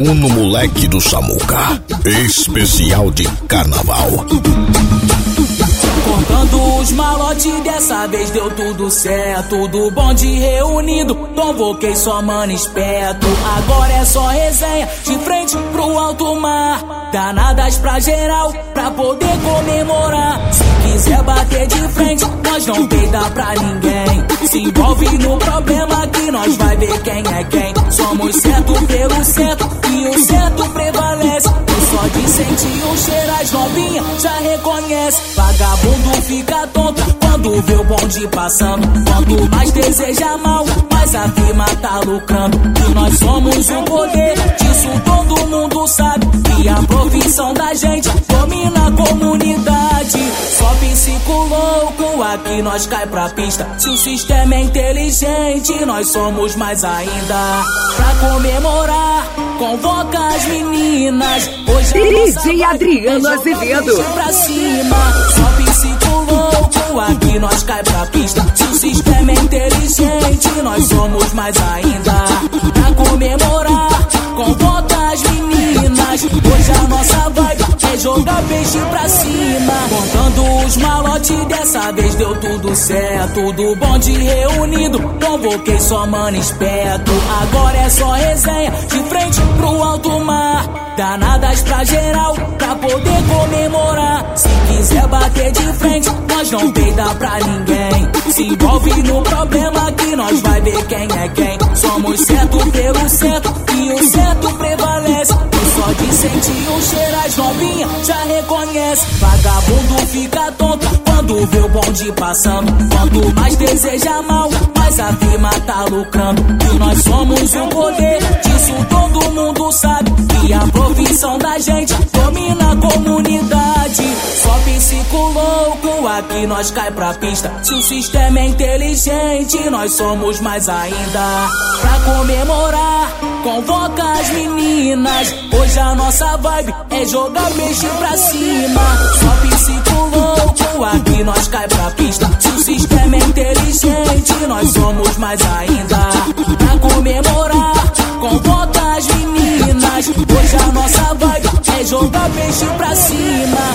Uno Moleque do Samuca, especial de carnaval. Contando os malotes, dessa vez deu tudo certo. Do bonde reunido, convoquei só mano esperto. Agora é só resenha, de frente pro alto mar. Danadas pra geral, pra poder comemorar. Se quiser bater de frente, nós não peida pra ninguém. Se envolve no problema que nós vai ver quem é quem. Somos certo pelo certo e o certo prevalece. E só de sentir o cheiro as novinhas já reconhece. Vagabundo fica tonto quando vê o bonde passando. Quanto mais deseja mal, mais a firma tá lucrando. E nós somos o poder, disso todo mundo sabe. E a profissão da gente domina a comunidade. Só psico louco, aqui nós cai pra pista. Se o sistema é inteligente, nós somos mais ainda. Pra comemorar, convoca as meninas. Hoje a DJ Adriano Azevedo. Pra cima, só psico louco, aqui nós cai pra pista. Se o sistema é inteligente, nós somos mais ainda. Pra comemorar, convoca as meninas. Hoje a nossa vibe é jogar peixe pra cima. Contando os malotes, dessa vez deu tudo certo. Do bonde reunido, convoquei só mano esperto. Agora é só resenha, de frente pro alto mar. Danadas pra geral, pra poder comemorar. Se quiser bater de frente, nós não peida pra ninguém. Se envolve no problema que nós vai ver quem é quem. Somos certo pelo certo e o certo prevalece. E só de sentir o cheiro as novinhas já reconhece. Vagabundo fica tonto quando vê o bonde passando. Quanto mais deseja mal, mais a firma tá lucrando. E nós somos o poder, disso todo mundo sabe. E a profissão da gente domina a comunidade. Só psico louco, aqui nós cai pra pista. Se o sistema é inteligente, nós somos mais ainda. Pra comemorar, convoca as meninas. Hoje a nossa vibe é jogar peixe pra cima. Só psico louco, aqui nós cai pra pista. Se o sistema é inteligente, nós somos mais ainda. Pra comemorar, convoca as meninas. Hoje a nossa vibe é jogar peixe pra cima.